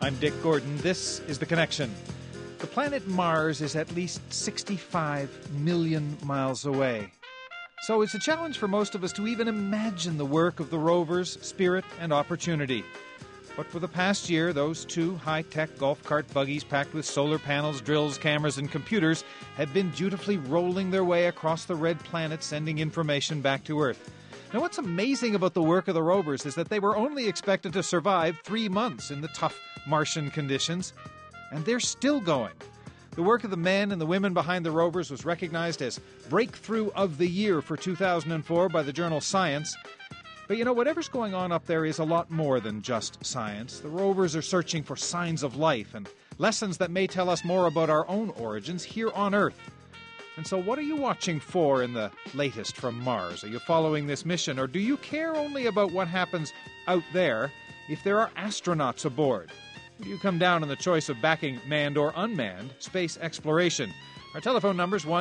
I'm Dick Gordon. This is The Connection. The planet Mars is at least 65 million miles away. So it's a challenge for most of us to even imagine the work of the rovers, Spirit and Opportunity. But for the past year, those two high-tech golf cart buggies packed with solar panels, drills, cameras, and computers have been dutifully rolling their way across the red planet, sending information back to Earth. Now, what's amazing about the work of the rovers is that they were only expected to survive 3 months in the tough Martian conditions, and they're still going. The work of the men and the women behind the rovers was recognized as Breakthrough of the Year for 2004 by the journal Science. But you know, whatever's going on up there is a lot more than just science. The rovers are searching for signs of life and lessons that may tell us more about our own origins here on Earth. And so what are you watching for in the latest from Mars? Are you following this mission, or do you care only about what happens out there if there are astronauts aboard? Where do you come down on the choice of backing manned or unmanned space exploration? Our telephone number is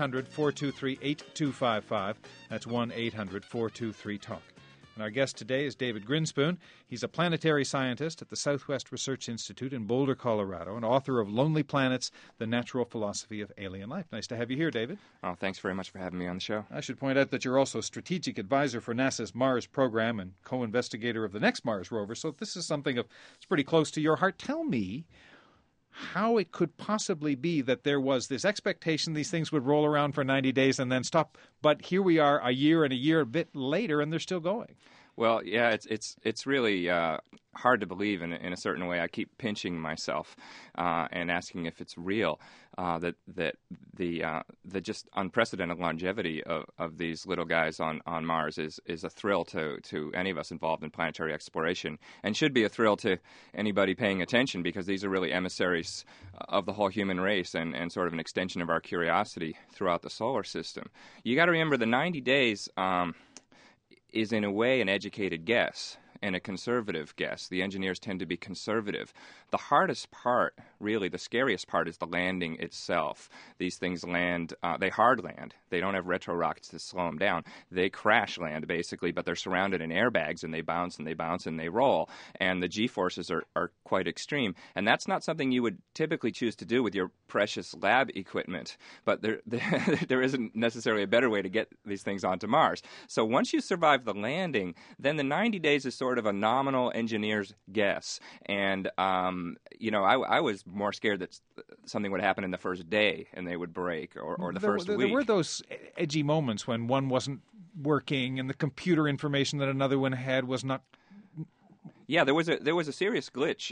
1-800-423-8255. That's 1-800-423-TALK. And our guest today is David Grinspoon. He's a planetary scientist at the Southwest Research Institute in Boulder, Colorado, and author of Lonely Planets, The Natural Philosophy of Alien Life. Nice to have you here, David. Oh, thanks very much for having me on the show. I should point out that you're also strategic advisor for NASA's Mars program and co-investigator of the next Mars rover, so this is something that's pretty close to your heart. Tell me how it could possibly be that there was this expectation these things would roll around for 90 days and then stop, but here we are a year and a bit later and they're still going. Well, yeah, it's really hard to believe in a certain way. I keep pinching myself and asking if it's real, that the just unprecedented longevity of these little guys on Mars is a thrill to any of us involved in planetary exploration, and should be a thrill to anybody paying attention, because these are really emissaries of the whole human race and sort of an extension of our curiosity throughout the solar system. You got to remember the 90 days is in a way an educated guess and a conservative guess. The engineers tend to be conservative. The hardest part, really, the scariest part, is the landing itself. These things land, they hard land. They don't have retro rockets to slow them down. They crash land, basically, but they're surrounded in airbags, and they bounce and they bounce and they roll. And the G-forces are quite extreme. And that's not something you would typically choose to do with your precious lab equipment. But there isn't necessarily a better way to get these things onto Mars. So once you survive the landing, then the 90 days is sort of a nominal engineer's guess. And, I was more scared that something would happen in the first day and they would break, or the first week. There were those edgy moments when one wasn't working and the computer information that another one had was not. Yeah, there was a serious glitch,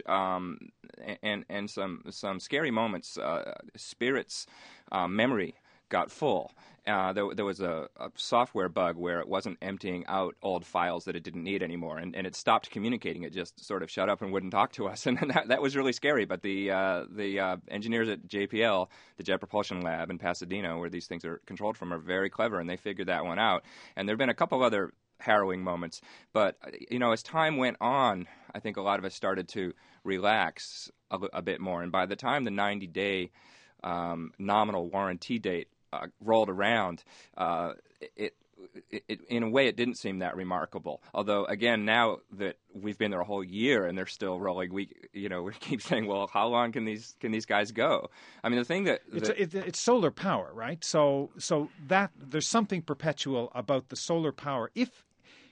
and some scary moments. Spirit's memory got full. There was a software bug where it wasn't emptying out old files that it didn't need anymore, and it stopped communicating. It just sort of shut up and wouldn't talk to us, and that was really scary. But the engineers at JPL, the Jet Propulsion Lab in Pasadena, where these things are controlled from, are very clever, and they figured that one out. And there have been a couple of other harrowing moments. But, as time went on, I think a lot of us started to relax a bit more. And by the time the 90-day nominal warranty date rolled around, it in a way, it didn't seem that remarkable. Although, again, now that we've been there a whole year and they're still rolling, we keep saying, well, how long can these guys go? I mean, the thing that it's solar power, right? So that there's something perpetual about the solar power. If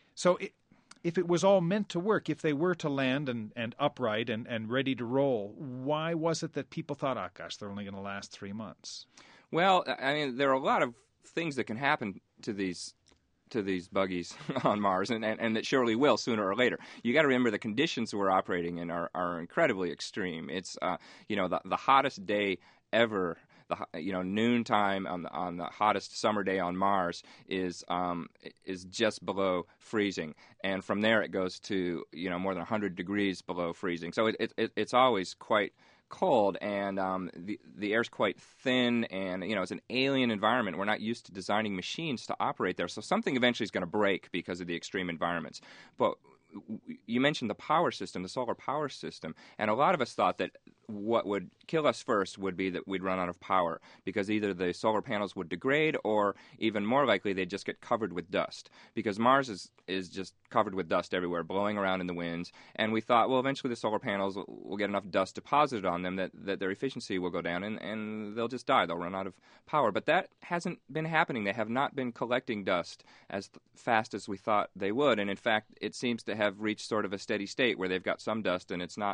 it was all meant to work, if they were to land and upright and ready to roll, why was it that people thought, oh gosh, they're only going to last 3 months? Well, I mean, there are a lot of things that can happen to these buggies on Mars, and that surely will sooner or later. You got to remember the conditions we're operating in are incredibly extreme. It's the hottest day ever. Noontime on the hottest summer day on Mars is just below freezing, and from there it goes to more than 100 degrees below freezing. So it's always quite cold, and the air's quite thin, and it's an alien environment. We're not used to designing machines to operate there, so something eventually is going to break because of the extreme environments. But you mentioned the power system, the solar power system, and a lot of us thought that what would kill us first would be that we'd run out of power, because either the solar panels would degrade, or even more likely they'd just get covered with dust, because Mars is just covered with dust everywhere, blowing around in the winds. And we thought, well, eventually the solar panels will get enough dust deposited on them that their efficiency will go down, and they'll just die. They'll run out of power. But that hasn't been happening. They have not been collecting dust as fast as we thought they would. And in fact, it seems to have reached sort of a steady state where they've got some dust and it's not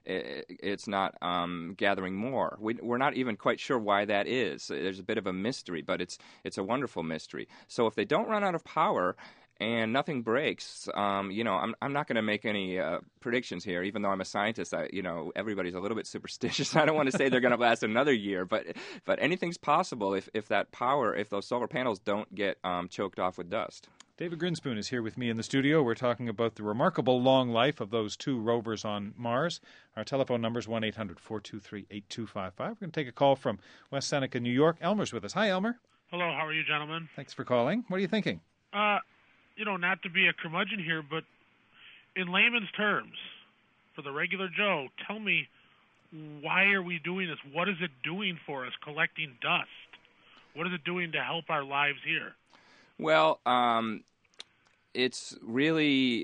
gathering more. We're not even quite sure why that is. There's a bit of a mystery, but it's a wonderful mystery. So if they don't run out of power and nothing breaks, I'm not going to make any predictions here, even though I'm a scientist. Everybody's a little bit superstitious. I don't want to say they're going to last another year, but anything's possible if those solar panels don't get choked off with dust. David Grinspoon is here with me in the studio. We're talking about the remarkable long life of those two rovers on Mars. Our telephone number is 1-800-423-8255. We're going to take a call from West Seneca, New York. Elmer's with us. Hi, Elmer. Hello, how are you, gentlemen? Thanks for calling. What are you thinking? Not to be a curmudgeon here, but in layman's terms, for the regular Joe, tell me, why are we doing this? What is it doing for us, collecting dust? What is it doing to help our lives here? Well, it's really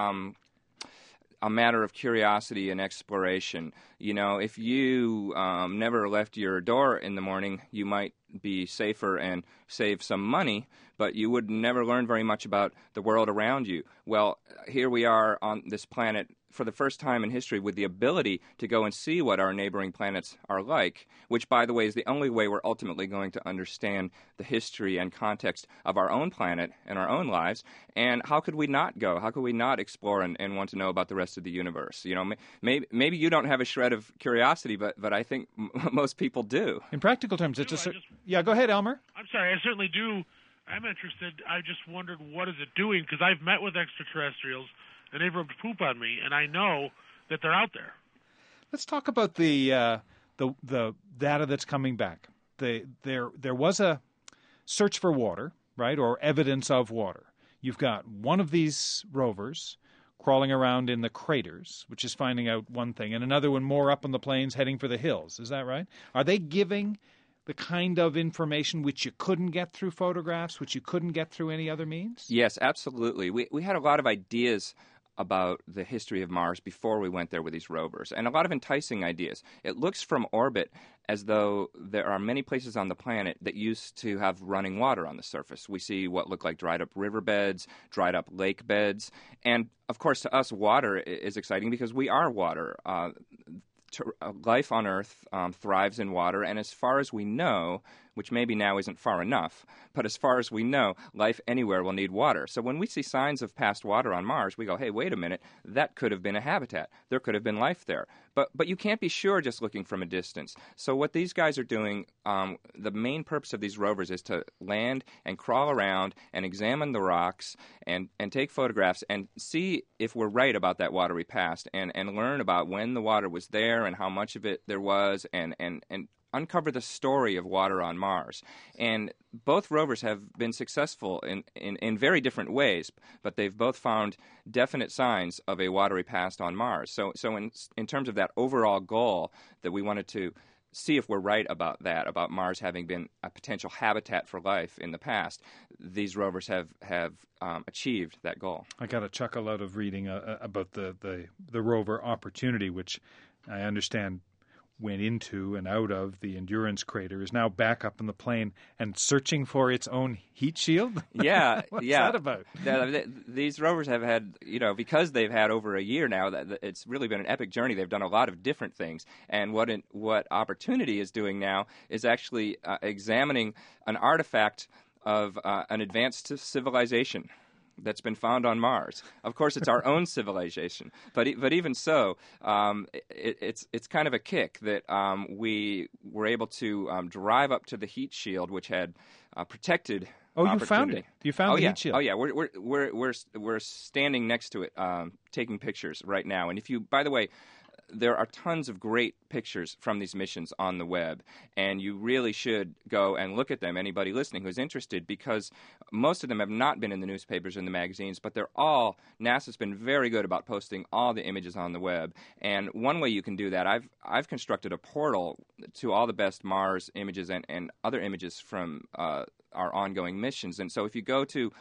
a matter of curiosity and exploration. If you never left your door in the morning, you might be safer and save some money, but you would never learn very much about the world around you. Well, here we are on this planet for the first time in history with the ability to go and see what our neighboring planets are like, which, by the way, is the only way we're ultimately going to understand the history and context of our own planet and our own lives. And how could we not go? How could we not explore and want to know about the rest of the universe? Maybe you don't have a shred of curiosity, but I think most people do. In practical terms, yeah, go ahead, Elmer. I'm sorry, I certainly do. I'm interested. I just wondered, what is it doing? Because I've met with extraterrestrials, and they've rubbed poop on me, and I know that they're out there. Let's talk about the data that's coming back. There was a search for water, right, or evidence of water. You've got one of these rovers crawling around in the craters, which is finding out one thing, and another one more up on the plains heading for the hills. Is that right? Are they giving the kind of information which you couldn't get through photographs, which you couldn't get through any other means? Yes, absolutely. We had a lot of ideas about the history of Mars before we went there with these rovers, and a lot of enticing ideas. It looks from orbit as though there are many places on the planet that used to have running water on the surface. We see what look like dried up riverbeds, dried up lake beds, and of course to us water is exciting because we are water. Life on Earth thrives in water, and as far as we know, which maybe now isn't far enough, but as far as we know, life anywhere will need water. So when we see signs of past water on Mars, we go, hey, wait a minute, that could have been a habitat. There could have been life there. But you can't be sure just looking from a distance. So what these guys are doing, the main purpose of these rovers is to land and crawl around and examine the rocks and take photographs and see if we're right about that watery past and learn about when the water was there and how much of it there was and uncover the story of water on Mars. And both rovers have been successful in very different ways, but they've both found definite signs of a watery past on Mars. So in terms of that overall goal that we wanted to see if we're right about that, about Mars having been a potential habitat for life in the past, these rovers have achieved that goal. I got a chuckle out of reading about the rover Opportunity, which I understand went into and out of the Endurance crater, is now back up in the plane and searching for its own heat shield? Yeah. What's that about? These rovers have had, because they've had over a year now, it's really been an epic journey. They've done a lot of different things. And what Opportunity is doing now is actually examining an artifact of an advanced civilization that's been found on Mars. Of course, it's our own civilization, but even so, it's kind of a kick that we were able to drive up to the heat shield, which had protected. Oh, you found it! You found the heat shield. Oh, yeah. We're standing next to it, taking pictures right now. And by the way, there are tons of great pictures from these missions on the web, and you really should go and look at them, anybody listening who's interested, because most of them have not been in the newspapers and the magazines, but NASA's been very good about posting all the images on the web. And one way you can do that, I've constructed a portal to all the best Mars images and other images from our ongoing missions. And so if you go to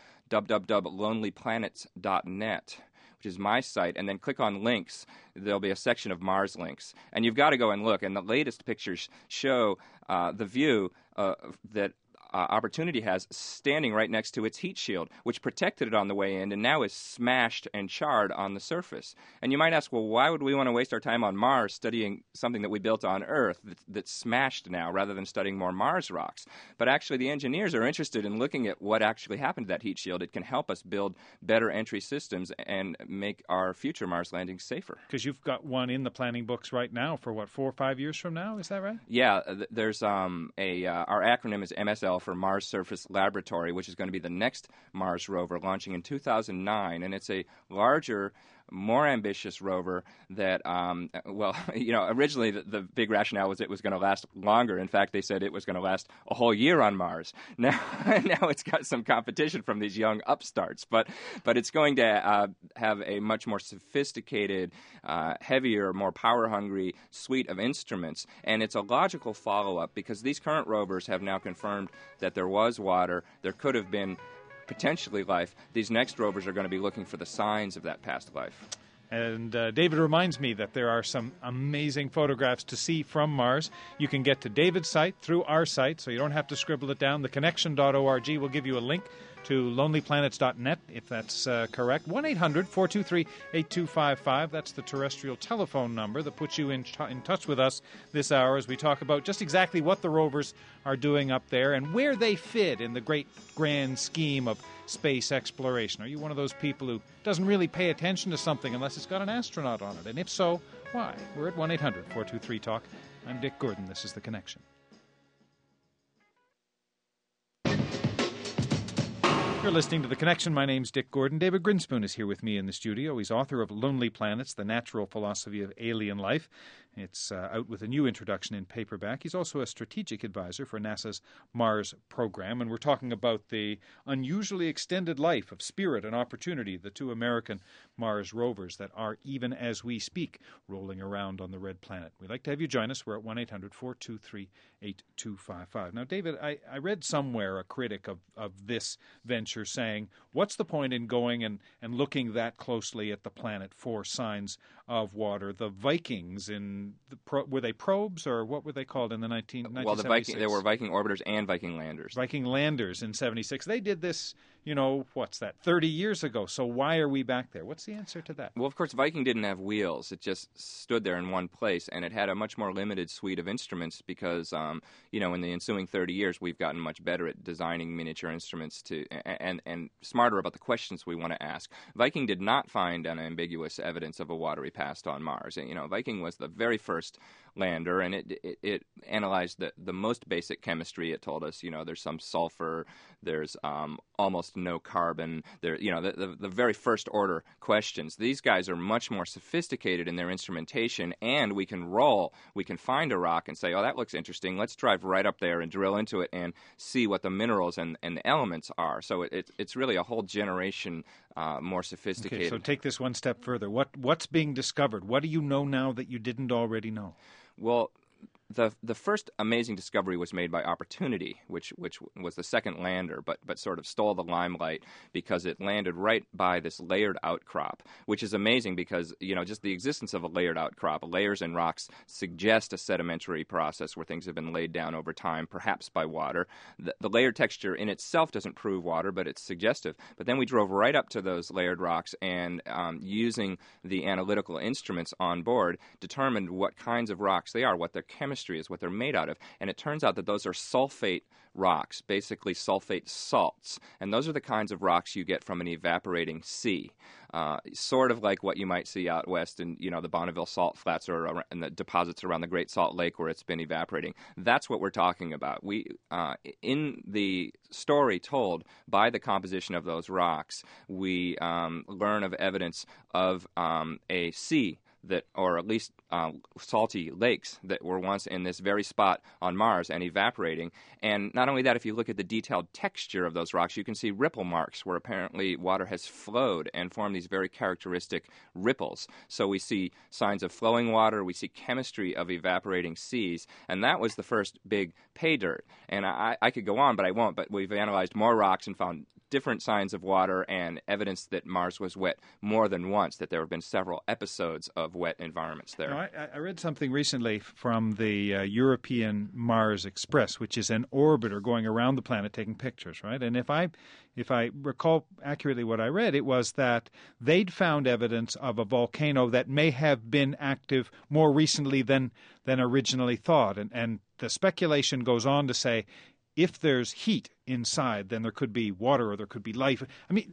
www.lonelyplanets.net, which is my site, and then click on links, there'll be a section of Mars links. And you've got to go and look. And the latest pictures show the view that Opportunity has standing right next to its heat shield, which protected it on the way in and now is smashed and charred on the surface. And you might ask, well, why would we want to waste our time on Mars studying something that we built on Earth that's smashed now rather than studying more Mars rocks? But actually, the engineers are interested in looking at what actually happened to that heat shield. It can help us build better entry systems and make our future Mars landings safer. Because you've got one in the planning books right now for, 4 or 5 years from now? Is that right? Yeah, there's our acronym is MSL for Mars Surface Laboratory, which is going to be the next Mars rover launching in 2009, and it's a larger, more ambitious rover that, originally the big rationale was it was going to last longer. In fact, they said it was going to last a whole year on Mars. Now it's got some competition from these young upstarts, but it's going to have a much more sophisticated, heavier, more power-hungry suite of instruments, and it's a logical follow-up because these current rovers have now confirmed that there was water, there could have been potentially life. These next rovers are going to be looking for the signs of that past life. And David reminds me that there are some amazing photographs to see from Mars. You can get to David's site through our site, so you don't have to scribble it down. Theconnection.org will give you a link to lonelyplanets.net, if that's correct. 1-800-423-8255. That's the terrestrial telephone number that puts you in touch with us this hour as we talk about just exactly what the rovers are doing up there and where they fit in the great grand scheme of space exploration. Are you one of those people who doesn't really pay attention to something unless it's got an astronaut on it? And if so, why? We're at 1-800-423-TALK. I'm Dick Gordon. This is The Connection. You're listening to The Connection. My name's Dick Gordon. David Grinspoon is here with me in the studio. He's author of Lonely Planets, The Natural Philosophy of Alien Life. It's out with a new introduction in paperback. He's also a strategic advisor for NASA's Mars program, and we're talking about the unusually extended life of Spirit and Opportunity, the two American Mars rovers that are, even as we speak, rolling around on the red planet. We'd like to have you join us. We're at 1-800-423-8255. Now, David, I read somewhere a critic of this venture saying, what's the point in going and looking that closely at the planet for signs of water? The Vikings were they probes, or what were they called in the 1976? Well, there were Viking orbiters and Viking landers. Viking landers in 76. They did this, 30 years ago. So why are we back there? What's the answer to that? Well, of course, Viking didn't have wheels. It just stood there in one place, and it had a much more limited suite of instruments because, in the ensuing 30 years, we've gotten much better at designing miniature instruments and smarter about the questions we want to ask. Viking did not find unambiguous evidence of a watery past on Mars. And, Viking was the very first lander, and it analyzed the most basic chemistry. It told us, there's some sulfur, there's almost no carbon. There, the very first order questions. These guys are much more sophisticated in their instrumentation, and we can find a rock and say, oh, that looks interesting. Let's drive right up there and drill into it and see what the minerals and the elements are. So it's really a whole generation more sophisticated. Okay, so take this one step further. What's being discovered? What do you know now that you didn't already know? Well, the first amazing discovery was made by Opportunity, which was the second lander, but sort of stole the limelight because it landed right by this layered outcrop, which is amazing because, just the existence of a layered outcrop, layers in rocks suggest a sedimentary process where things have been laid down over time, perhaps by water. The layered texture in itself doesn't prove water, but it's suggestive. But then we drove right up to those layered rocks and, using the analytical instruments on board, determined what kinds of rocks they are, what their chemistry is, what they're made out of. And it turns out that those are sulfate rocks, basically sulfate salts. And those are the kinds of rocks you get from an evaporating sea. Sort of like what you might see out west in, the Bonneville salt flats or in the deposits around the Great Salt Lake where it's been evaporating. That's what we're talking about. We, in the story told by the composition of those rocks, we learn of evidence of a sea that, or at least salty lakes that were once in this very spot on Mars and evaporating. And not only that, if you look at the detailed texture of those rocks, you can see ripple marks where apparently water has flowed and formed these very characteristic ripples. So we see signs of flowing water, we see chemistry of evaporating seas, and that was the first big pay dirt. And I could go on, but I won't. But we've analyzed more rocks and found different signs of water and evidence that Mars was wet more than once, that there have been several episodes of wet environments there. I read something recently from the European Mars Express, which is an orbiter going around the planet taking pictures, right? And if I recall accurately what I read, it was that they'd found evidence of a volcano that may have been active more recently than originally thought. And the speculation goes on to say, if there's heat inside, then there could be water or there could be life. I mean,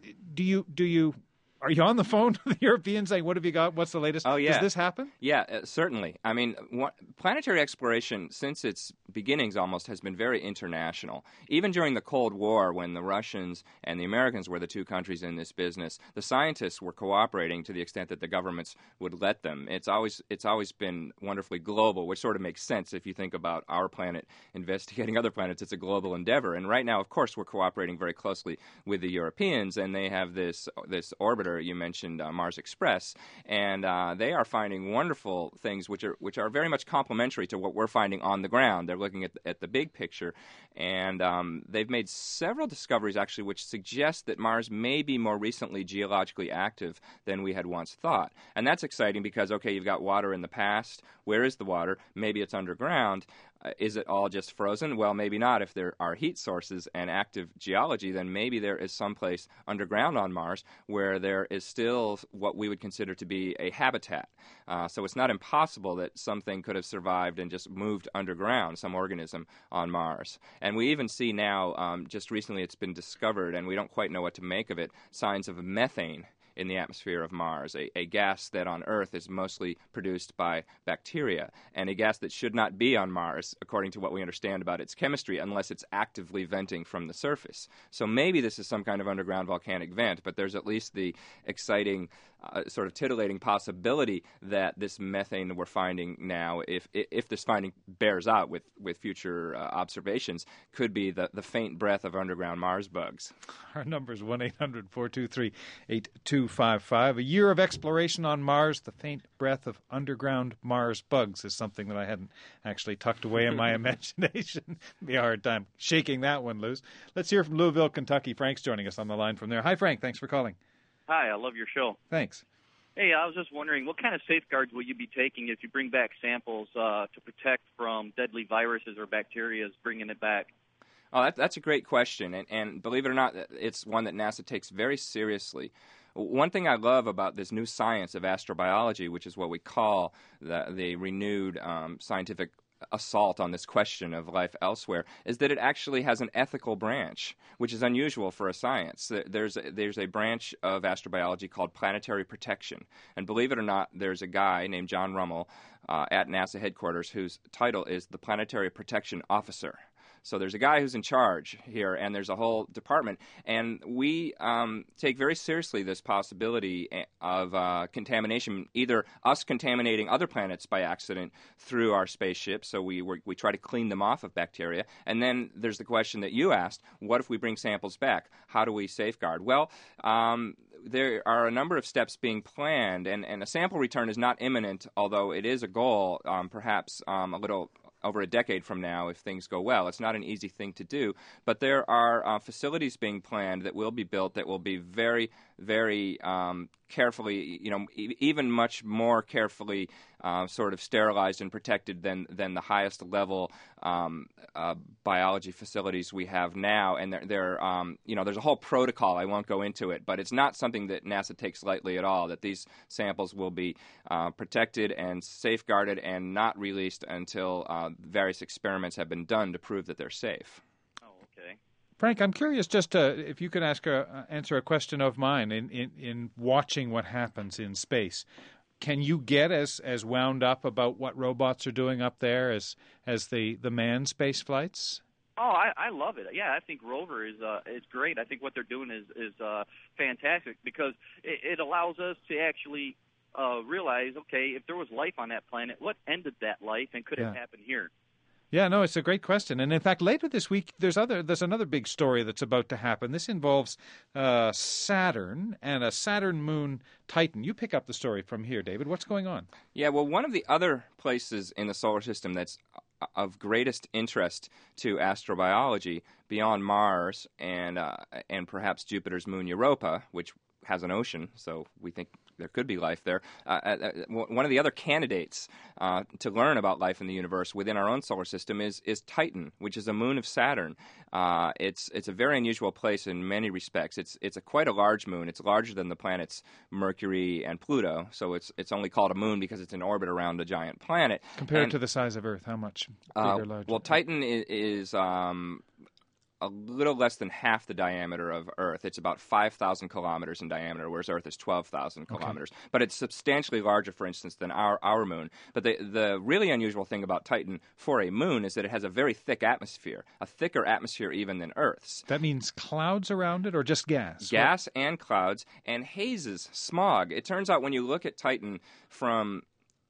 are you on the phone to the Europeans saying, what have you got? What's the latest? Oh, yeah. Does this happen? Yeah, certainly. I mean, planetary exploration, since its beginnings almost, has been very international. Even during the Cold War, when the Russians and the Americans were the two countries in this business, the scientists were cooperating to the extent that the governments would let them. It's always been wonderfully global, which sort of makes sense if you think about our planet investigating other planets. It's a global endeavor. And right now, of course, we're cooperating very closely with the Europeans, and they have this orbiter. You mentioned Mars Express, and they are finding wonderful things which are very much complementary to what we're finding on the ground. They're looking at the big picture, and they've made several discoveries actually which suggest that Mars may be more recently geologically active than we had once thought. And that's exciting because, okay, you've got water in the past. Where is the water? Maybe it's underground. Is it all just frozen? Well, maybe not. If there are heat sources and active geology, then maybe there is someplace underground on Mars where there is still what we would consider to be a habitat. So it's not impossible that something could have survived and just moved underground, some organism on Mars. And we even see now, just recently it's been discovered, and we don't quite know what to make of it, signs of methane in the atmosphere of Mars, a gas that on Earth is mostly produced by bacteria, and a gas that should not be on Mars, according to what we understand about its chemistry, unless it's actively venting from the surface. So maybe this is some kind of underground volcanic vent, but there's at least the exciting, sort of titillating possibility that this methane that we're finding now, if this finding bears out with future observations, could be the faint breath of underground Mars bugs. Our number is 1-800-423-8255. A year of exploration on Mars, the faint breath of underground Mars bugs is something that I hadn't actually tucked away in my imagination. It'd be a hard time shaking that one loose. Let's hear from Louisville, Kentucky. Frank's joining us on the line from there. Hi, Frank. Thanks for calling. Hi, I love your show. Thanks. Hey, I was just wondering, what kind of safeguards will you be taking if you bring back samples to protect from deadly viruses or bacteria bringing it back? Oh, that's a great question, and believe it or not, it's one that NASA takes very seriously. One thing I love about this new science of astrobiology, which is what we call the renewed scientific assault on this question of life elsewhere, is that it actually has an ethical branch, which is unusual for a science. There's a branch of astrobiology called planetary protection, and believe it or not, there's a guy named John Rummel at NASA headquarters whose title is the Planetary Protection Officer. So there's a guy who's in charge here, and there's a whole department. And we take very seriously this possibility of contamination, either us contaminating other planets by accident through our spaceship, so we try to clean them off of bacteria. And then there's the question that you asked, what if we bring samples back? How do we safeguard? Well, there are a number of steps being planned, and a sample return is not imminent, although it is a goal, perhaps a little over a decade from now if things go well. It's not an easy thing to do, but there are facilities being planned that will be built that will be very, very carefully, even much more carefully sort of sterilized and protected than the highest level biology facilities we have now. And there's a whole protocol. I won't go into it, but it's not something that NASA takes lightly at all, that these samples will be protected and safeguarded and not released until various experiments have been done to prove that they're safe. Oh, okay. Frank, I'm curious just if you could answer a question of mine in watching what happens in space. Can you get as wound up about what robots are doing up there as the manned space flights? Oh, I love it. Yeah, I think Rover is great. I think what they're doing is fantastic because it allows us to actually realize, okay, if there was life on that planet, what ended that life, and could it happen here? Yeah, no, it's a great question. And in fact, later this week, there's another big story that's about to happen. This involves Saturn and a Saturn moon Titan. You pick up the story from here, David. What's going on? Yeah, well, one of the other places in the solar system that's of greatest interest to astrobiology beyond Mars and perhaps Jupiter's moon Europa, which has an ocean, so we think there could be life there. One of the other candidates to learn about life in the universe within our own solar system is Titan, which is a moon of Saturn. It's a very unusual place in many respects. It's quite a large moon. It's larger than the planets Mercury and Pluto, so it's only called a moon because it's in orbit around a giant planet. Compared to the size of Earth, how much bigger, larger? Well, Titan is a little less than half the diameter of Earth. It's about 5,000 kilometers in diameter, whereas Earth is 12,000 kilometers. Okay. But it's substantially larger, for instance, than our moon. But the really unusual thing about Titan for a moon is that it has a very thick atmosphere, a thicker atmosphere even than Earth's. That means clouds around it or just gas? Gas and clouds and hazes, smog. It turns out when you look at Titan from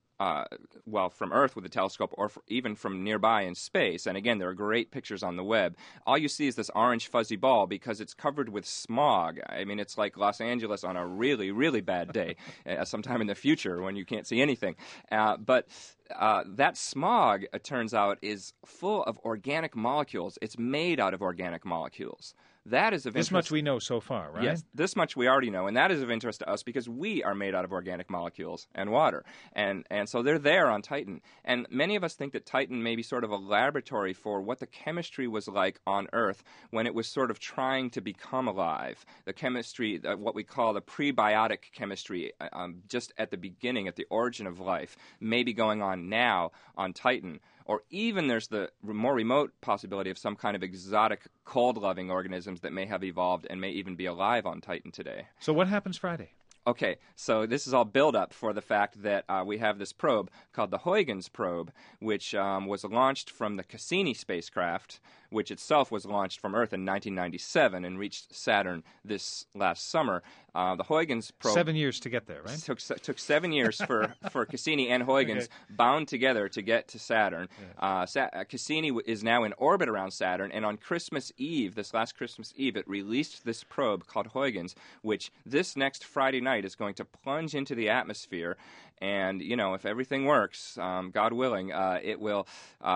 Earth with a telescope or even from nearby in space, and again, there are great pictures on the web, all you see is this orange fuzzy ball because it's covered with smog. I mean, it's like Los Angeles on a really, really bad day, sometime in the future when you can't see anything. But that smog, it turns out, is full of organic molecules. It's made out of organic molecules. That is of interest. This much we know so far, right? Yes, this much we already know, and that is of interest to us because we are made out of organic molecules and water, and so they're there on Titan. And many of us think that Titan may be sort of a laboratory for what the chemistry was like on Earth when it was sort of trying to become alive. The chemistry, what we call the prebiotic chemistry, just at the beginning, at the origin of life, may be going on now on Titan. Or even there's the more remote possibility of some kind of exotic cold-loving organisms that may have evolved and may even be alive on Titan today. So what happens Friday? Okay, so this is all build-up for the fact that we have this probe called the Huygens probe, which was launched from the Cassini spacecraft, which itself was launched from Earth in 1997 and reached Saturn this last summer. The Huygens probe... 7 years to get there, right? Took 7 years for Cassini and Huygens bound together to get to Saturn. Yeah. Cassini is now in orbit around Saturn, and on Christmas Eve, this last Christmas Eve, it released this probe called Huygens, which this next Friday night is going to plunge into the atmosphere. And, you know, if everything works, God willing, it will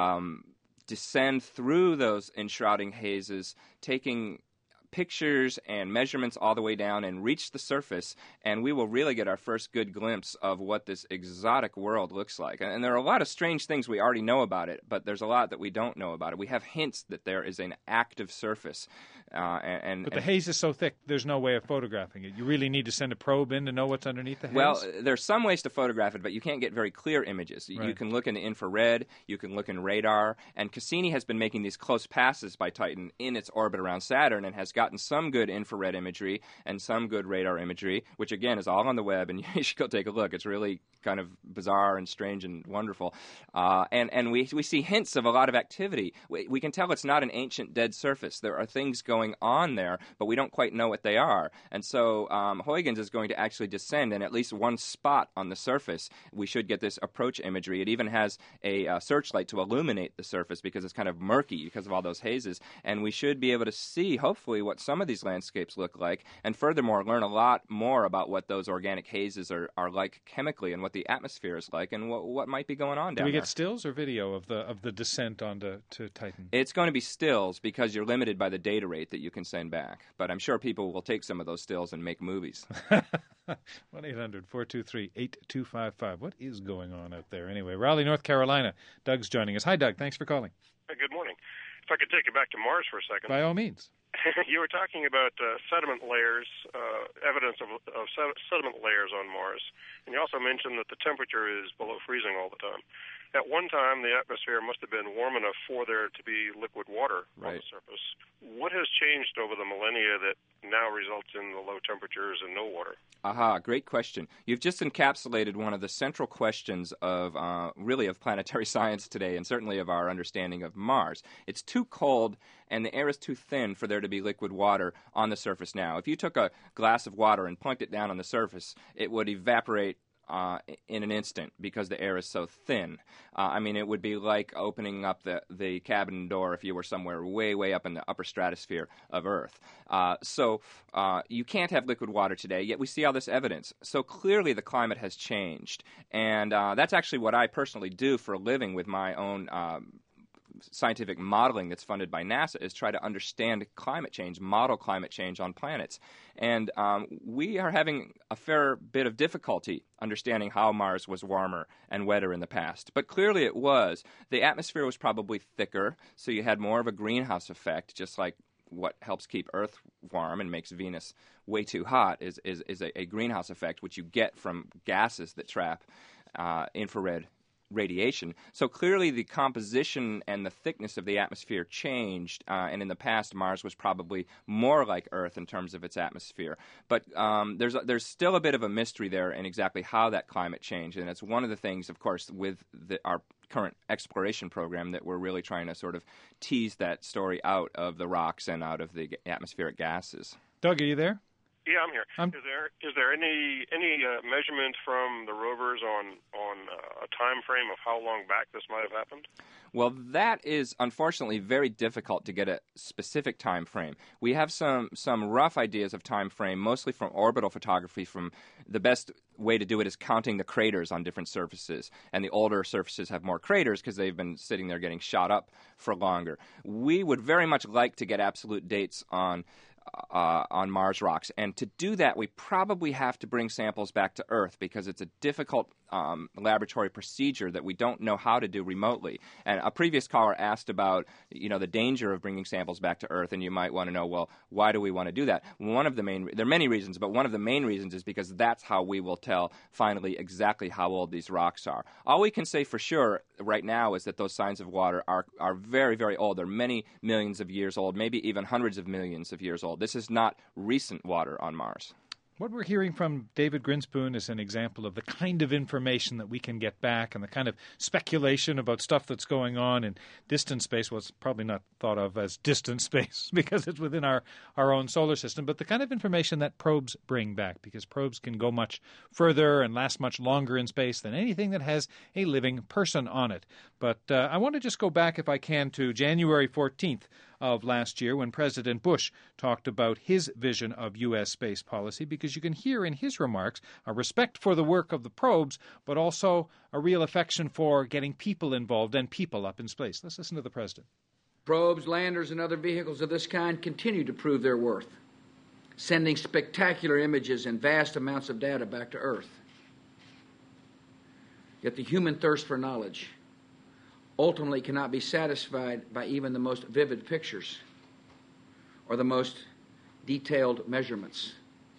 descend through those enshrouding hazes, taking pictures and measurements all the way down and reach the surface, and we will really get our first good glimpse of what this exotic world looks like. And there are a lot of strange things we already know about it, but there's a lot that we don't know about it. We have hints that there is an active surface. But the haze is so thick, there's no way of photographing it. You really need to send a probe in to know what's underneath the haze? Well, there's some ways to photograph it, but you can't get very clear images. Right. You can look in the infrared, you can look in radar, and Cassini has been making these close passes by Titan in its orbit around Saturn and has gotten some good infrared imagery and some good radar imagery, which again is all on the web, and you should go take a look. It's really kind of bizarre and strange and wonderful. And we see hints of a lot of activity. We can tell it's not an ancient dead surface. There are things going on there, but we don't quite know what they are. And so Huygens is going to actually descend in at least one spot on the surface. We should get this approach imagery. It even has a searchlight to illuminate the surface because it's kind of murky because of all those hazes. And we should be able to see, hopefully, what some of these landscapes look like, and furthermore, learn a lot more about what those organic hazes are like chemically and what the atmosphere is like and what might be going on down there. Do we get stills or video of the descent onto Titan? It's going to be stills because you're limited by the data rate that you can send back. But I'm sure people will take some of those stills and make movies. 1-800-423-8255. What is going on out there? Anyway, Raleigh, North Carolina. Doug's joining us. Hi, Doug. Thanks for calling. Good morning. If I could take you back to Mars for a second. By all means. You were talking about sediment layers, evidence of sediment layers on Mars. And you also mentioned that the temperature is below freezing all the time. At one time, the atmosphere must have been warm enough for there to be liquid water on the surface. What has changed over the millennia that now results in the low temperatures and no water? Aha, great question. You've just encapsulated one of the central questions of really of planetary science today, and certainly of our understanding of Mars. It's too cold and the air is too thin for there to be liquid water on the surface now. If you took a glass of water and plunked it down on the surface, it would evaporate in an instant because the air is so thin. I mean, it would be like opening up the cabin door if you were somewhere way, way up in the upper stratosphere of Earth. So you can't have liquid water today, yet we see all this evidence. So clearly the climate has changed. And that's actually what I personally do for a living with my own scientific modeling that's funded by NASA, is try to understand climate change, model climate change on planets. And we are having a fair bit of difficulty understanding how Mars was warmer and wetter in the past. But clearly it was. The atmosphere was probably thicker, so you had more of a greenhouse effect, just like what helps keep Earth warm and makes Venus way too hot is a greenhouse effect, which you get from gases that trap infrared radiation. So clearly the composition and the thickness of the atmosphere changed, and in the past Mars was probably more like Earth in terms of its atmosphere. But there's still a bit of a mystery there in exactly how that climate changed, and it's one of the things, of course, with our current exploration program that we're really trying to sort of tease that story out of the rocks and out of the atmospheric gases. Doug, are you there? Yeah, I'm here. Is there any measurement from the rovers on a time frame of how long back this might have happened? Well, that is unfortunately very difficult to get a specific time frame. We have some rough ideas of time frame, mostly from orbital photography. From the best way to do it is counting the craters on different surfaces, and the older surfaces have more craters because they've been sitting there getting shot up for longer. We would very much like to get absolute dates on Mars rocks. And to do that, we probably have to bring samples back to Earth because it's a difficult laboratory procedure that we don't know how to do remotely. And a previous caller asked about, the danger of bringing samples back to Earth, and you might want to know, well, why do we want to do that? There are many reasons, but one of the main reasons is because that's how we will tell finally exactly how old these rocks are. All we can say for sure right now is that those signs of water are very, very old. They're many millions of years old, maybe even hundreds of millions of years old. This is not recent water on Mars. What we're hearing from David Grinspoon is an example of the kind of information that we can get back and the kind of speculation about stuff that's going on in distant space. Well, it's probably not thought of as distant space because it's within our own solar system, but the kind of information that probes bring back, because probes can go much further and last much longer in space than anything that has a living person on it. But I want to just go back, if I can, to January 14th of last year when President Bush talked about his vision of U.S. space policy, because you can hear in his remarks a respect for the work of the probes, but also a real affection for getting people involved and people up in space. Let's listen to the President. Probes, landers, and other vehicles of this kind continue to prove their worth, sending spectacular images and vast amounts of data back to Earth. Yet the human thirst for knowledge ultimately cannot be satisfied by even the most vivid pictures or the most detailed measurements.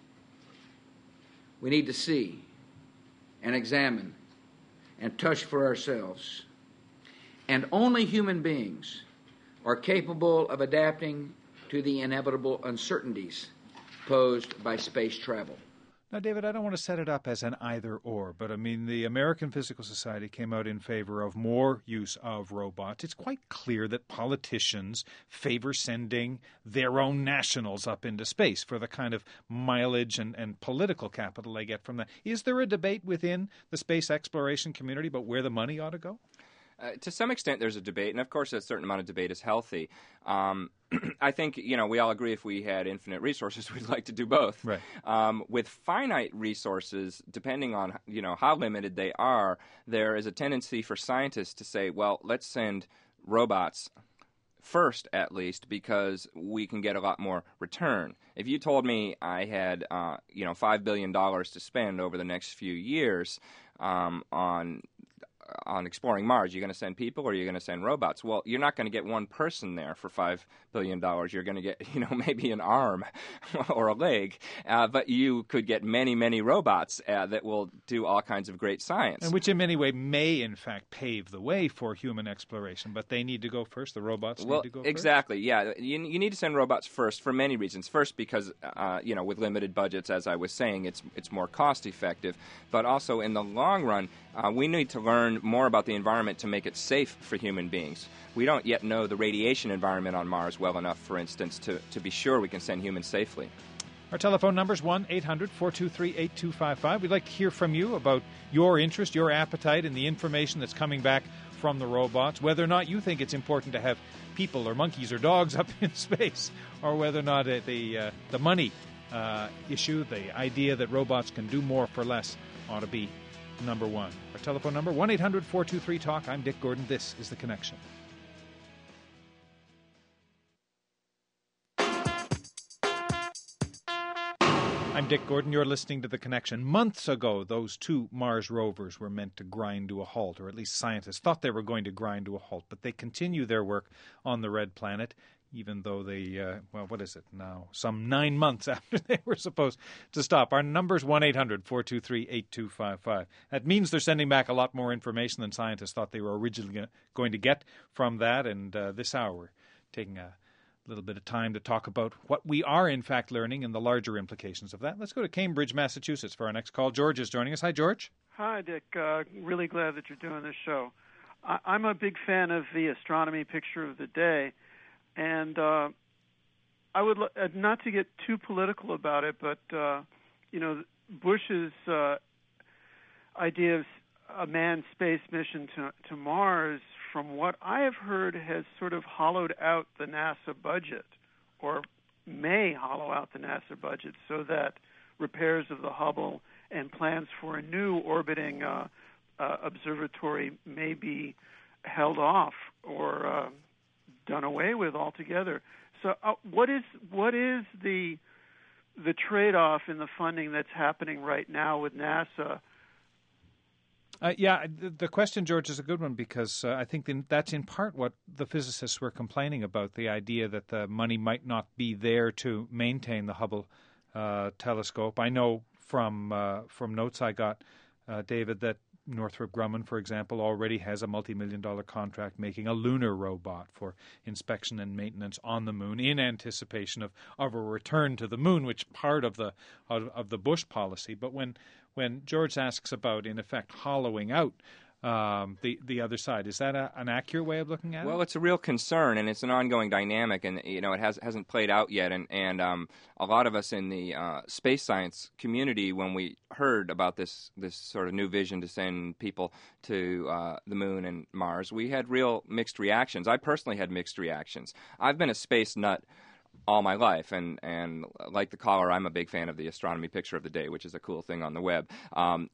We need to see and examine and touch for ourselves. And only human beings are capable of adapting to the inevitable uncertainties posed by space travel. Now, David, I don't want to set it up as an either-or, but I mean, the American Physical Society came out in favor of more use of robots. It's quite clear that politicians favor sending their own nationals up into space for the kind of mileage and political capital they get from that. Is there a debate within the space exploration community about where the money ought to go? To some extent, there's a debate, and of course, a certain amount of debate is healthy. I think, we all agree if we had infinite resources, we'd like to do both. Right. With finite resources, depending on, how limited they are, there is a tendency for scientists to say, well, let's send robots first, at least, because we can get a lot more return. If you told me I had, $5 billion to spend over the next few years on exploring Mars, you're going to send people or you're going to send robots? Well, you're not going to get one person there for $5 billion. You're going to get, maybe an arm or a leg, but you could get many, many robots that will do all kinds of great science. And which in many ways may, in fact, pave the way for human exploration, but they need to go first. The robots need to go first. Exactly, yeah. You need to send robots first for many reasons. First, because, with limited budgets, as I was saying, it's more cost-effective. But also, in the long run, we need to learn more about the environment to make it safe for human beings. We don't yet know the radiation environment on Mars well enough, for instance, to be sure we can send humans safely. Our telephone number is 1-800-423-8255. We'd like to hear from you about your interest, your appetite, and the information that's coming back from the robots, whether or not you think it's important to have people or monkeys or dogs up in space, or whether or not the money issue, the idea that robots can do more for less, ought to be number one. Our telephone number, 1-800-423-TALK. I'm Dick Gordon. This is The Connection. I'm Dick Gordon. You're listening to The Connection. Months ago, those two Mars rovers were meant to grind to a halt, or at least scientists thought they were going to grind to a halt, but they continue their work on the Red Planet, even though they, what is it now? Some 9 months after they were supposed to stop. Our number is 1-800-423-8255. That means they're sending back a lot more information than scientists thought they were originally going to get from that, and this hour we're taking a little bit of time to talk about what we are in fact learning and the larger implications of that. Let's go to Cambridge, Massachusetts for our next call. George is joining us. Hi, George. Hi, Dick. Really glad that you're doing this show. I'm a big fan of the astronomy picture of the day, and I would not to get too political about it, but Bush's idea of a manned space mission to Mars, from what I have heard, has sort of hollowed out the NASA budget, or may hollow out the NASA budget, so that repairs of the Hubble and plans for a new orbiting observatory may be held off or done away with altogether. So what is the trade-off in the funding that's happening right now with NASA? The question, George, is a good one, because I think that's in part what the physicists were complaining about, the idea that the money might not be there to maintain the Hubble telescope. I know from notes I got, David, that Northrop Grumman, for example, already has a multi-million-dollar contract making a lunar robot for inspection and maintenance on the moon in anticipation of a return to the moon, which part of the Bush policy. But when George asks about, in effect, hollowing out the other side, is that an accurate way of looking at it? Well, it's a real concern, and it's an ongoing dynamic, and it hasn't played out yet. And a lot of us in the space science community, when we heard about this sort of new vision to send people to the moon and Mars, we had real mixed reactions. I personally had mixed reactions. I've been a space nut all my life, and like the caller, I'm a big fan of the astronomy picture of the day, which is a cool thing on the web. So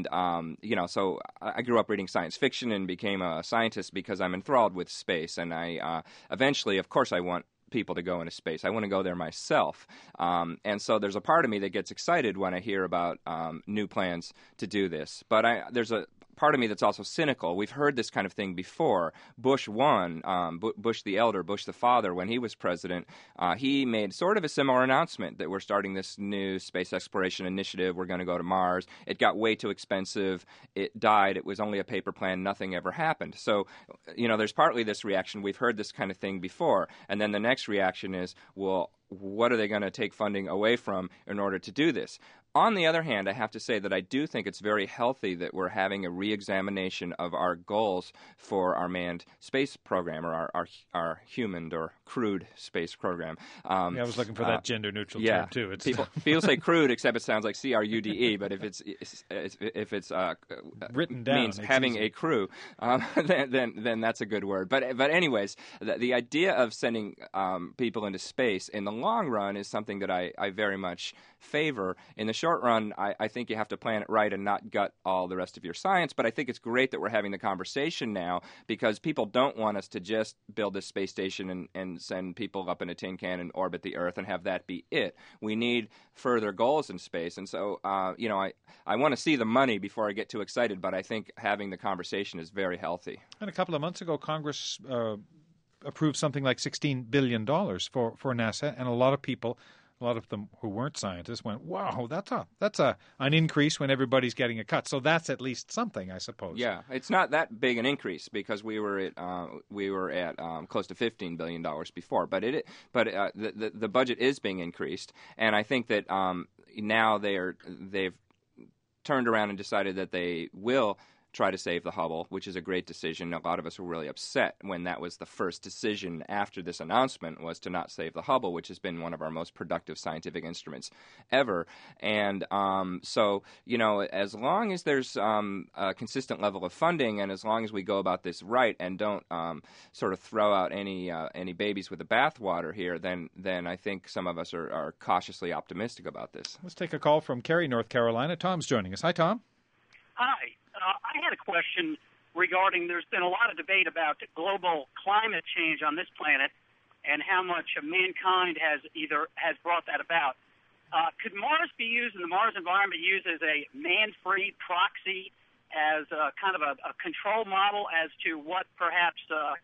I grew up reading science fiction and became a scientist because I'm enthralled with space, and I eventually, of course, I want people to go into space. I want to go there myself. And so there's a part of me that gets excited when I hear about new plans to do this. But there's a part of me that's also cynical. We've heard this kind of thing before. Bush 1, Bush the elder, Bush the father, when he was president, he made sort of a similar announcement that we're starting this new space exploration initiative. We're going to go to Mars. It got way too expensive. It died. It was only a paper plan. Nothing ever happened. So, there's partly this reaction. We've heard this kind of thing before. And then the next reaction is, well, what are they going to take funding away from in order to do this? On the other hand, I have to say that I do think it's very healthy that we're having a re-examination of our goals for our manned space program, or our humaned or crewed space program. I was looking for that gender-neutral term too. People say crude, except it sounds like CRUDE. But if it's written down, means having a crew, then that's a good word. But anyways, the idea of sending people into space in the long run is something that I very much favor. In the short run, I think you have to plan it right and not gut all the rest of your science, but I think it's great that we're having the conversation now, because people don't want us to just build this space station and send people up in a tin can and orbit the Earth and have that be it. We need further goals in space, and so, I want to see the money before I get too excited, but I think having the conversation is very healthy. And a couple of months ago, Congress approved something like $16 billion for NASA, and a lot of people, a lot of them who weren't scientists, went, "Wow, that's an increase when everybody's getting a cut." So that's at least something, I suppose. Yeah, it's not that big an increase, because we were at close to $15 billion before, but the budget is being increased, and I think that now they've turned around and decided that they will try to save the Hubble, which is a great decision. A lot of us were really upset when that was the first decision after this announcement, was to not save the Hubble, which has been one of our most productive scientific instruments ever. And so, as long as there's a consistent level of funding, and as long as we go about this right and don't sort of throw out any babies with the bathwater here, then I think some of us are cautiously optimistic about this. Let's take a call from Cary, North Carolina. Tom's joining us. Hi, Tom. Hi. I had a question regarding, there's been a lot of debate about global climate change on this planet and how much mankind has brought that about. Could Mars be used, and the Mars environment used as a man-free proxy, as a kind of a control model as to what perhaps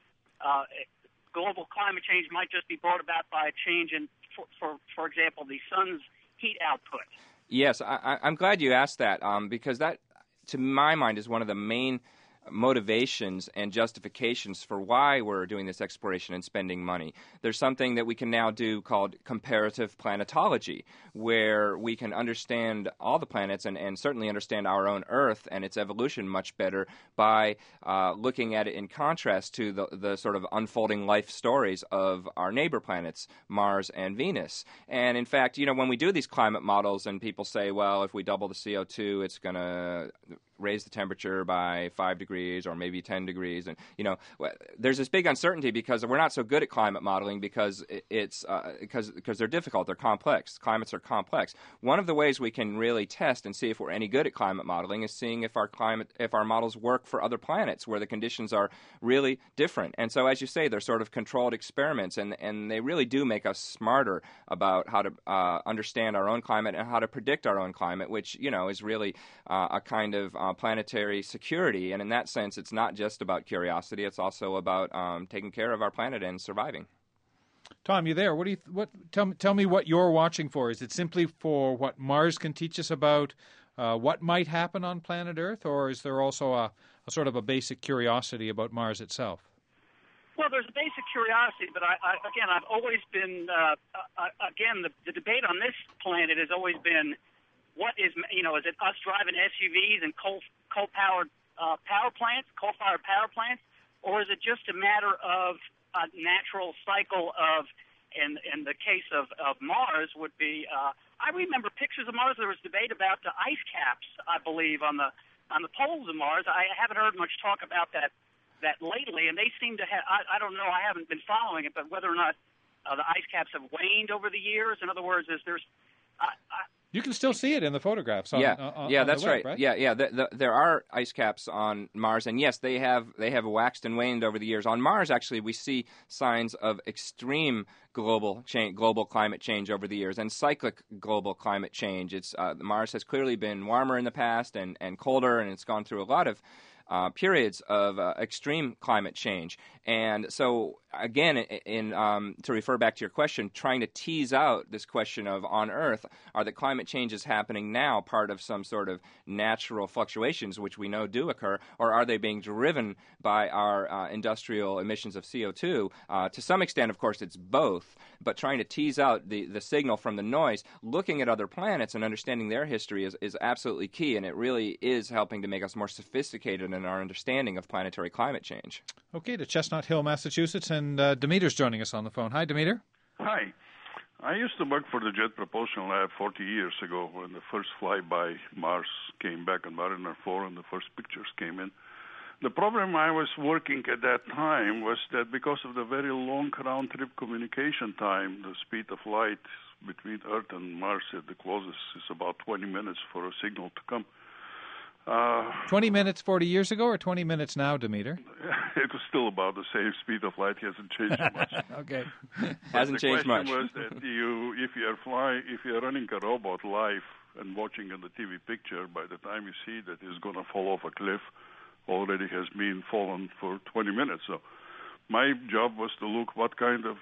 global climate change might just be brought about by a change in, for example, the sun's heat output? Yes, I'm glad you asked that, because that, to my mind, is one of the main motivations and justifications for why we're doing this exploration and spending money. There's something that we can now do called comparative planetology, where we can understand all the planets and certainly understand our own Earth and its evolution much better by looking at it in contrast to the sort of unfolding life stories of our neighbor planets, Mars and Venus. And in fact, when we do these climate models and people say, well, if we double the CO2, it's going to raise the temperature by 5 degrees or maybe 10 degrees. And, there's this big uncertainty because we're not so good at climate modeling because because they're difficult, they're complex. Climates are complex. One of the ways we can really test and see if we're any good at climate modeling is seeing if our models work for other planets where the conditions are really different. And so, as you say, they're sort of controlled experiments, and they really do make us smarter about how to understand our own climate and how to predict our own climate, which, is really a kind of planetary security. And in that sense, it's not just about curiosity, it's also about taking care of our planet and surviving. Tom, you there? Tell me what you're watching for. Is it simply for what Mars can teach us about what might happen on planet Earth, or is there also a sort of a basic curiosity about Mars itself? Well, there's a basic curiosity, but I've always been, the debate on this planet has always been, what is it us driving SUVs and coal-powered power plants, coal-fired power plants, or is it just a matter of a natural cycle of, in the case of Mars, would be, I remember pictures of Mars. There was debate about the ice caps, I believe, on the poles of Mars. I haven't heard much talk about that lately, and they seem to have, I don't know, I haven't been following it, but whether or not the ice caps have waned over the years. In other words, you can still see it in the photographs. On that's the web, right. Yeah. There are ice caps on Mars, and yes, they have waxed and waned over the years. On Mars, actually, we see signs of extreme global climate change over the years, and cyclic global climate change. Mars has clearly been warmer in the past and colder, and it's gone through a lot of periods of extreme climate change. And so, again, to refer back to your question, trying to tease out this question of, on Earth, are the climate changes happening now part of some sort of natural fluctuations, which we know do occur, or are they being driven by our industrial emissions of CO2? To some extent, of course, it's both, but trying to tease out the signal from the noise, looking at other planets and understanding their history is absolutely key, and it really is helping to make us more sophisticated in our understanding of planetary climate change. Okay, to Chestnut Hill, Massachusetts, and Demeter's joining us on the phone. Hi, Demeter. Hi. I used to work for the Jet Propulsion Lab 40 years ago when the first flyby Mars came back on Mariner 4 and the first pictures came in. The problem I was working at that time was that because of the very long round-trip communication time, the speed of light between Earth and Mars at the closest is about 20 minutes for a signal to come. 20 minutes 40 years ago, or 20 minutes now, Demeter? It was still about the same speed of light. It hasn't changed much. Okay. Hasn't changed much. The question was that if you are running a robot live and watching on the TV picture, by the time you see that it's going to fall off a cliff, already has been fallen for 20 minutes. So my job was to look what kind of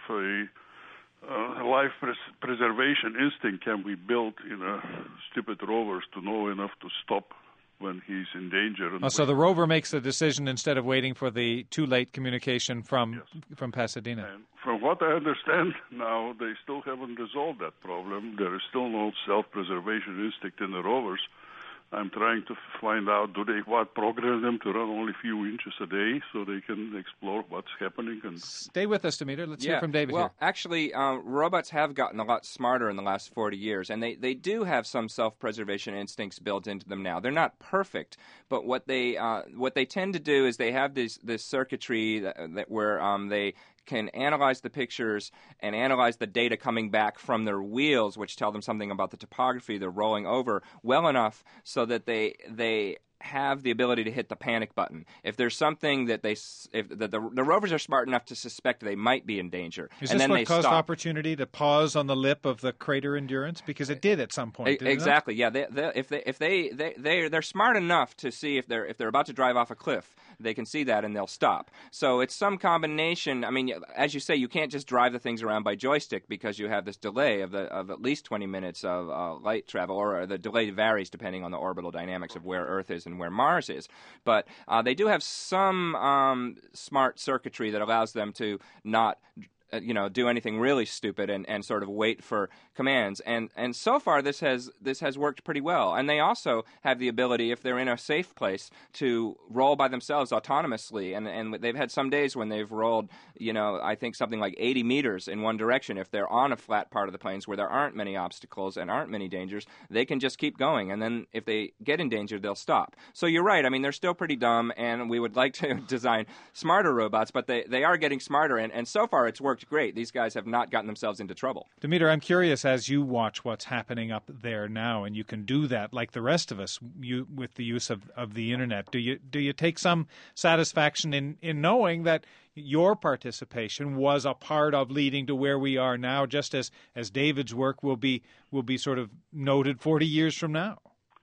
a life preservation instinct can we build in stupid rovers to know enough to stop when he's in danger. So the rover makes the decision instead of waiting for the too late communication from Pasadena. And from what I understand now, they still haven't resolved that problem. There is still no self-preservation instinct in the rovers. I'm trying to find out, what program them to run only a few inches a day so they can explore what's happening. And stay with us, Dimitar. Let's hear from David here. Well, actually, robots have gotten a lot smarter in the last 40 years, and they do have some self-preservation instincts built into them now. They're not perfect, but what they tend to do is they have this circuitry that where they can analyze the pictures and analyze the data coming back from their wheels, which tell them something about the topography they're rolling over, well enough so that they have the ability to hit the panic button. If there's something that the rovers are smart enough to suspect they might be in danger, is and this then what they caused stop. opportunity to pause on the lip of the crater Endurance? Because it did at some point. Didn't Exactly. Yeah. They're smart enough to see if they're about to drive off a cliff, they can see that and they'll stop. So it's some combination. I mean, as you say, you can't just drive the things around by joystick because you have this delay of at least 20 minutes of light travel, or the delay varies depending on the orbital dynamics of where Earth is and where Mars is. But they do have some smart circuitry that allows them to not do anything really stupid and sort of wait for commands. And so far this has worked pretty well. And they also have the ability, if they're in a safe place, to roll by themselves autonomously. And they've had some days when they've rolled, I think something like 80 meters in one direction. If they're on a flat part of the plains where there aren't many obstacles and aren't many dangers, they can just keep going. And then if they get in danger, they'll stop. So you're right. I mean, they're still pretty dumb, and we would like to design smarter robots, but they are getting smarter. And so far it's worked great. These guys have not gotten themselves into trouble. Dimitar, I'm curious, as you watch what's happening up there now, and you can do that like the rest of us with the use of the internet, do you take some satisfaction in knowing that your participation was a part of leading to where we are now, just as David's work will be sort of noted 40 years from now?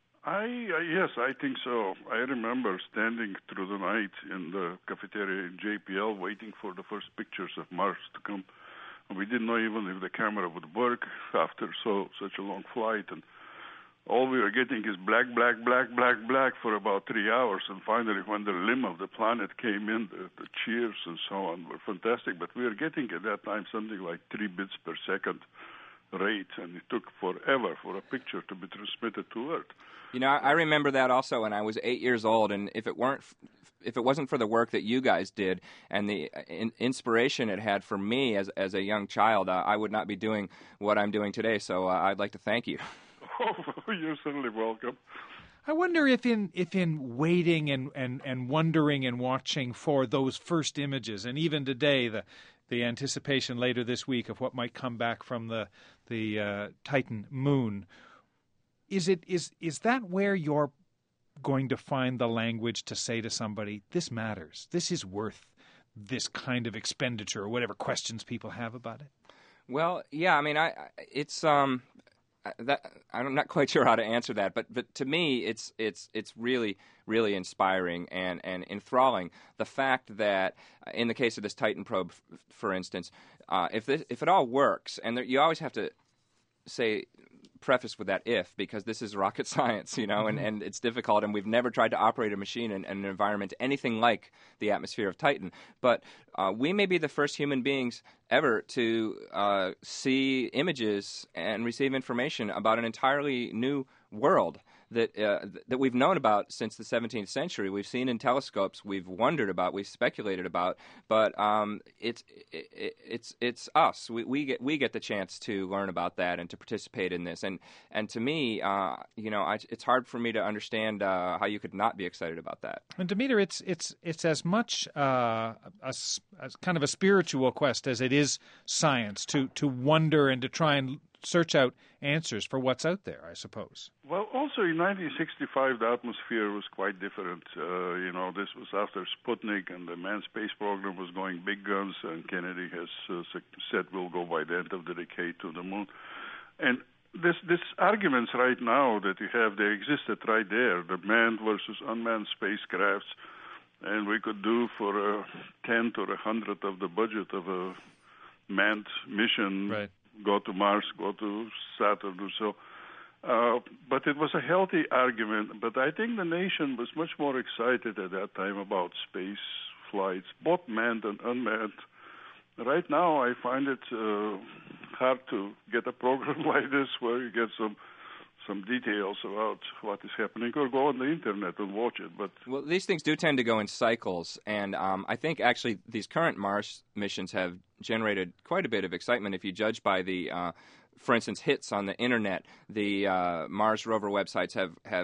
Yes, I think so. I remember standing through the night in the cafeteria in JPL waiting for the first pictures of Mars to come. And we didn't know even if the camera would work after such a long flight. And all we were getting is black, black, black, black, black for about 3 hours. And finally, when the limb of the planet came in, the cheers and so on were fantastic. But we were getting at that time something like 3 bits per second rate, and it took forever for a picture to be transmitted to Earth. I remember that also when I was 8 years old, and if it wasn't for the work that you guys did and the inspiration it had for me as a young child, I would not be doing what I'm doing today. So I'd like to thank you. Oh, you're certainly welcome. I wonder if in waiting and wondering and watching for those first images, and even today the anticipation later this week of what might come back from the Titan moon, is that where you're going to find the language to say to somebody, this matters, this is worth this kind of expenditure, or whatever questions people have about it? Well, yeah, I mean, I'm not quite sure how to answer that, but to me, it's really, really inspiring and enthralling. The fact that in the case of this Titan probe, for instance, if it all works, and you always have to preface with that if, because this is rocket science, and it's difficult, and we've never tried to operate a machine in an environment anything like the atmosphere of Titan. But we may be the first human beings ever to see images and receive information about an entirely new world that we've known about since the 17th century. We've seen in telescopes, we've wondered about, we've speculated about, but it's us. We get the chance to learn about that and to participate in this. And to me, it's hard for me to understand how you could not be excited about that. And Dimitar, it's as much as kind of a spiritual quest as it is science to wonder and to try and search out answers for what's out there, I suppose. Well, also in 1965, the atmosphere was quite different. This was after Sputnik, and the manned space program was going big guns, and Kennedy has said we'll go by the end of the decade to the moon. And this arguments right now that you have, they existed right there, the manned versus unmanned spacecrafts, and we could do for a tenth or a hundredth of the budget of a manned mission. Right. Go to Mars, go to Saturn, or so. But it was a healthy argument. But I think the nation was much more excited at that time about space flights, both manned and unmanned. Right now, I find it hard to get a program like this where you get some some details about what is happening, or go on the internet and watch it. But well, these things do tend to go in cycles, and I think actually these current Mars missions have generated quite a bit of excitement if you judge by the, for instance, hits on the internet. The Mars rover websites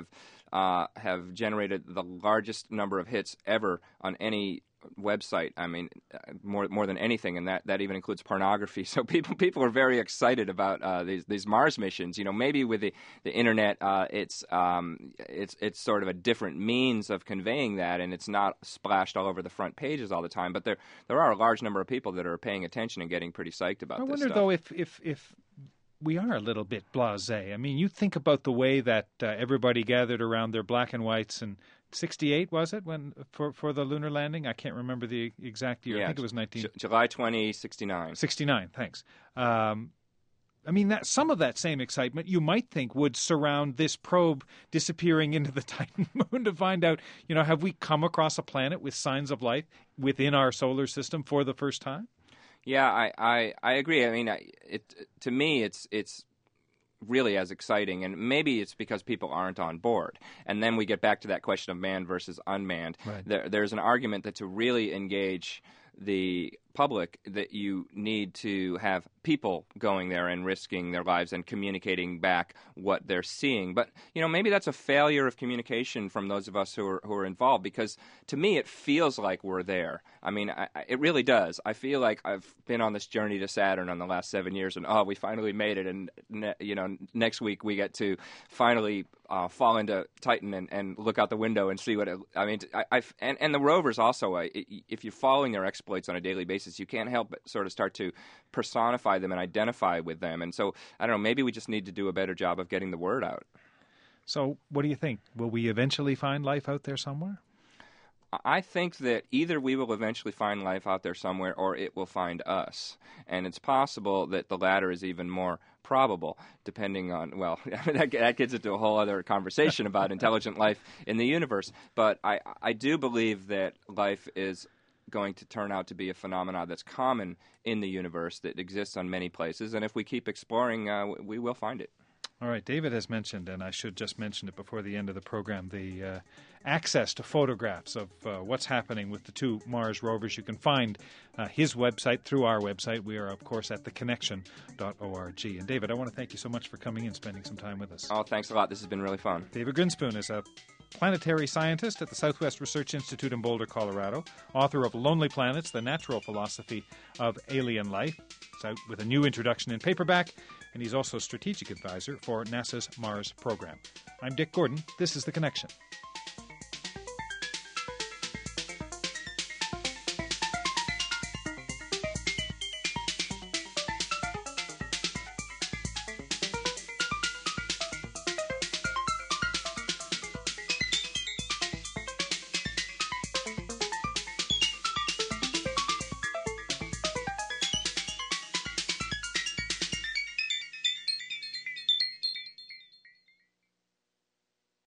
have generated the largest number of hits ever on any website. I mean, more than anything, and that even includes pornography. So people are very excited about these Mars missions. You know, maybe with the internet, it's sort of a different means of conveying that, and it's not splashed all over the front pages all the time. But there are a large number of people that are paying attention and getting pretty psyched about this. I wonder though if we are a little bit blasé. I mean, you think about the way that everybody gathered around their black and whites in 68, was it, when for the lunar landing? I can't remember the exact year. Yeah, I think it was July 20, 69. 69, thanks. I mean, some of that same excitement you might think would surround this probe disappearing into the Titan moon to find out, you know, have we come across a planet with signs of life within our solar system for the first time? Yeah, I agree. I mean, to me, it's really as exciting, and maybe it's because people aren't on board. And then we get back to that question of manned versus unmanned. Right. There's an argument that to really engage the public, that you need to have people going there and risking their lives and communicating back what they're seeing. But, you know, maybe that's a failure of communication from those of us who are involved, because to me it feels like we're there. I mean, it really does. I feel like I've been on this journey to Saturn on the last 7 years, and we finally made it, and next week we get to finally fall into Titan and look out the window and see what it, I mean. And the rovers also, if you're following their exploits on a daily basis, you can't help but sort of start to personify them and identify with them. And so, I don't know, maybe we just need to do a better job of getting the word out. So what do you think? Will we eventually find life out there somewhere? I think that either we will eventually find life out there somewhere, or it will find us. And it's possible that the latter is even more probable, depending on, well, that gets into a whole other conversation about intelligent life in the universe. But I do believe that life is going to turn out to be a phenomenon that's common in the universe, that exists on many places. And if we keep exploring, we will find it. All right, David has mentioned, and I should just mention it before the end of the program, the access to photographs of what's happening with the two Mars rovers. You can find his website through our website. We are, of course, at theconnection.org. And David, I want to thank you so much for coming and spending some time with us. Oh, thanks a lot. This has been really fun. David Grinspoon is a planetary scientist at the Southwest Research Institute in Boulder, Colorado, author of Lonely Planets, The Natural Philosophy of Alien Life. It's out with a new introduction in paperback, and he's also strategic advisor for NASA's Mars program. I'm Dick Gordon. This is The Connection.